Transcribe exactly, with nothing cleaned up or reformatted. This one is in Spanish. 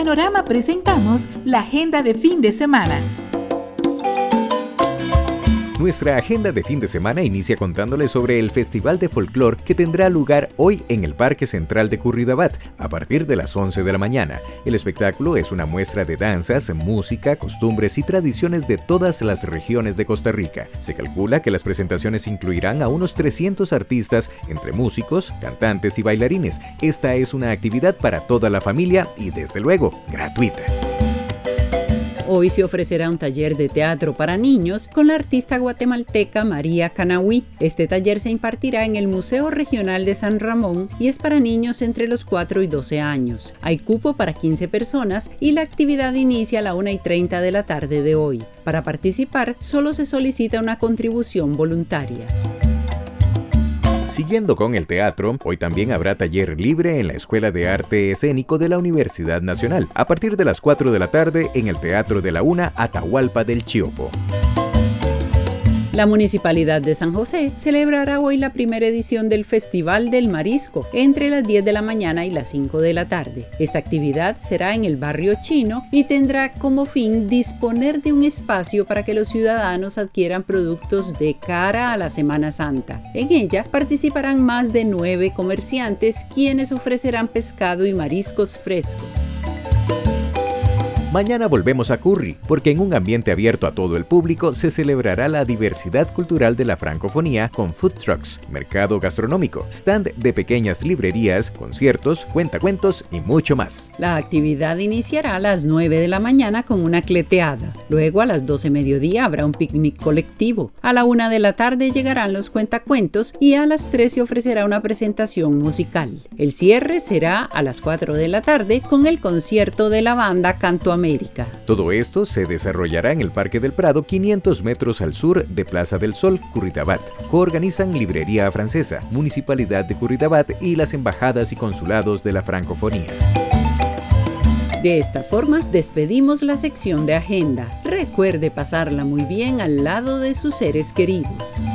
Panorama presentamos la agenda de fin de semana. Nuestra agenda de fin de semana inicia contándoles sobre el Festival de Folclor que tendrá lugar hoy en el Parque Central de Curridabat a partir de las once de la mañana. El espectáculo es una muestra de danzas, música, costumbres y tradiciones de todas las regiones de Costa Rica. Se calcula que las presentaciones incluirán a unos trescientos artistas entre músicos, cantantes y bailarines. Esta es una actividad para toda la familia y desde luego gratuita. Hoy se ofrecerá un taller de teatro para niños con la artista guatemalteca María Canahui. Este taller se impartirá en el Museo Regional de San Ramón y es para niños entre los cuatro y doce años. Hay cupo para quince personas y la actividad inicia a la una y treinta de la tarde de hoy. Para participar, solo se solicita una contribución voluntaria. Siguiendo con el teatro, hoy también habrá taller libre en la Escuela de Arte Escénico de la Universidad Nacional, a partir de las cuatro de la tarde en el Teatro de la UNA Atahualpa del Chiopo. La Municipalidad de San José celebrará hoy la primera edición del Festival del Marisco entre las diez de la mañana y las cinco de la tarde. Esta actividad será en el barrio chino y tendrá como fin disponer de un espacio para que los ciudadanos adquieran productos de cara a la Semana Santa. En ella participarán más de nueve comerciantes quienes ofrecerán pescado y mariscos frescos. Mañana volvemos a Curri, porque en un ambiente abierto a todo el público se celebrará la diversidad cultural de la francofonía con food trucks, mercado gastronómico, stand de pequeñas librerías, conciertos, cuentacuentos y mucho más. La actividad iniciará a las nueve de la mañana con una cleteada. Luego a las doce mediodía habrá un picnic colectivo. A la una de la tarde llegarán los cuentacuentos y a las tres se ofrecerá una presentación musical. El cierre será a las cuatro de la tarde con el concierto de la banda Canto América. Todo esto se desarrollará en el Parque del Prado, quinientos metros al sur de Plaza del Sol, Curridabat. Coorganizan Librería Francesa, Municipalidad de Curridabat y las embajadas y consulados de la francofonía. De esta forma, despedimos la sección de agenda. Recuerde pasarla muy bien al lado de sus seres queridos.